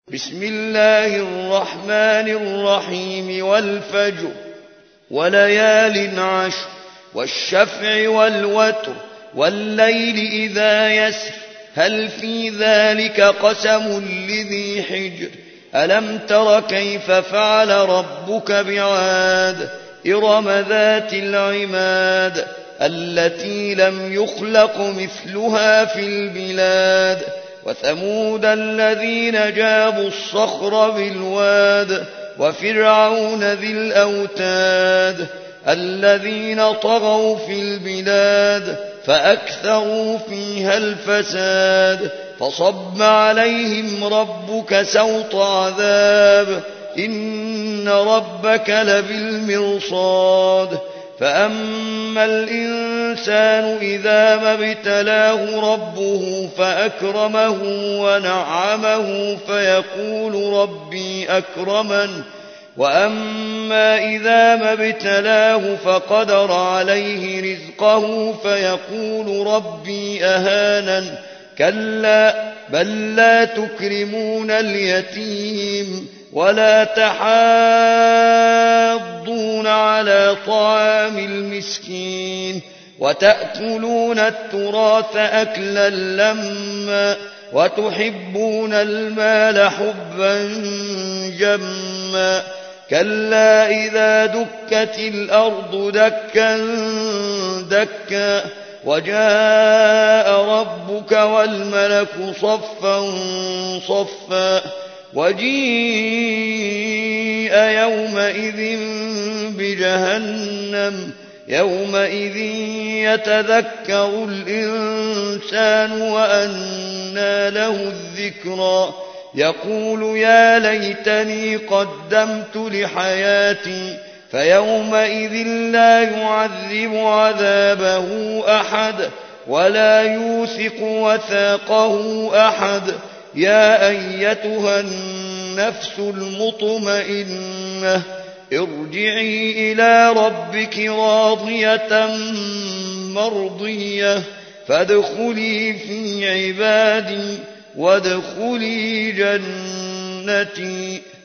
بسم الله الرحمن الرحيم والفجر وليال عشر والشفع والوتر والليل إذا يسر هل في ذلك قسم لذي حجر ألم تر كيف فعل ربك بعاد إرم ذات العماد التي لم يخلق مثلها في البلاد وثمود الذين جابوا الصخر بالواد وفرعون ذي الأوتاد الذين طغوا في البلاد فأكثروا فيها الفساد فصب عليهم ربك سوط عذاب إن ربك لبالمرصاد فأما الإنسان إذا ما ابتلاه ربه فأكرمه ونعمه فيقول ربي أكرمن وأما إذا ما ابتلاه فقدر عليه رزقه فيقول ربي أهانن كلا بل لا تكرمون اليتيم ولا تحاضون على طعام المسكين وتأكلون التراث أكلا لما وتحبون المال حبا جما كلا إذا دكت الأرض دكا دكا وجاء ربك والملك صفا صفا وجيء يومئذ بجهنم يومئذ يتذكر الإنسان وأنى له الذكرى يقول يا ليتني قدمت لحياتي فيومئذ لا يعذب عذابه أحد ولا يوثق وثاقه أحد يا أيتها النفس المطمئنة ارجعي إلى ربك راضية مرضية فادخلي في عبادي وادخلي جنتي.